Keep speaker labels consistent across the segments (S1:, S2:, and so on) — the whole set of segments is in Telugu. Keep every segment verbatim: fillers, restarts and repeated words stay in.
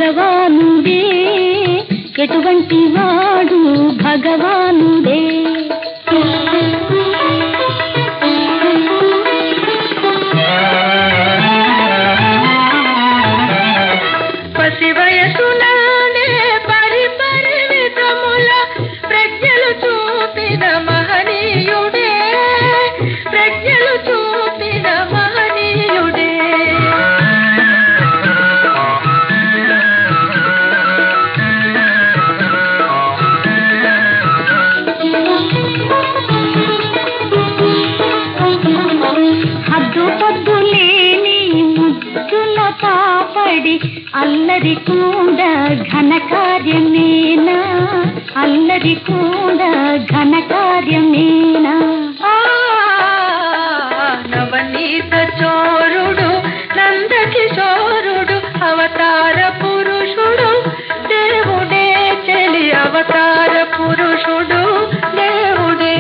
S1: భగవానుడే, ఎటువంటి వాడు భగవానుడే. పసి వయసులోనే పరిపరిమితముల ప్రజ్ఞలు చూపిన మహనీయుడే, ప్రజ్ఞలు చూపిన మహనీయుడే. హద్దు పొద్దు లేని ముద్దుల పాపడి అల్లరి కూడా ఘన కార్యమేనా, అల్లరి కూడా ఘన కార్యమేనా. నవనీత చోరుడు నందకిశోరుడు అవతార పురుషుడు దేవుడే, చెలి అవతార పురుషుడు దేవుడే.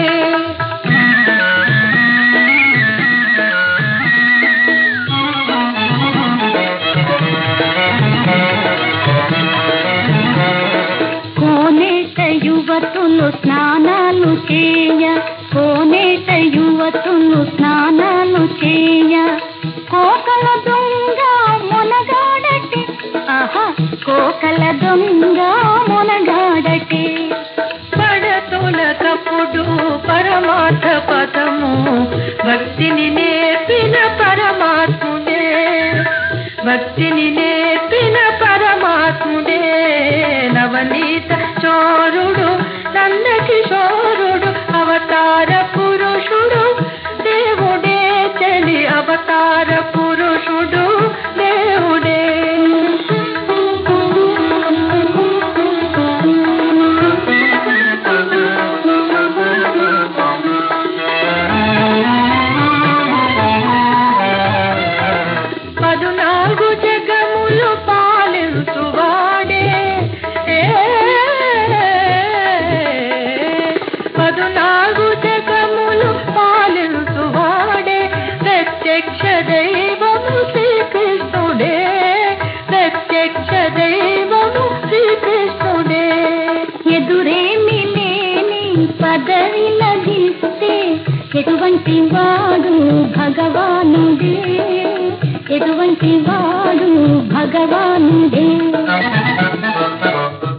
S1: కోనేట యువతులు స్నానాలు చేయ, కోనేట యువతులు స్నానాలు చేయ, కోకల దొంగ మొనగాడటే, ఆహా కోకల దొంగ మొనగాడటే. పడతుల తప్పుడు పరమార్థ పదము భక్తిని నేర్పిన పరమాత్ముడే, భక్తిని నేర్పిన పరమాత్ముడే. నవనీత చోరుడు నందకిశోరుడు అవతార పురుషుడు దేవుడే, చెలి అవతార పురుషుడు దేవుడే. పదునాలుగు జగములు పాలించువాడే, పదునాలుగు జగములు పాలించువాడే, ప్రత్యక్ష దైవము శ్రీకృష్ణుడే, ప్రత్యక్ష దైవము శ్రీకృష్ణుడే. ఎదురేమి లేని పదవి లభిస్తే ఎటువంటి వాడు భగవానుడే, ఎటువంటి వాడు భగవానుడే.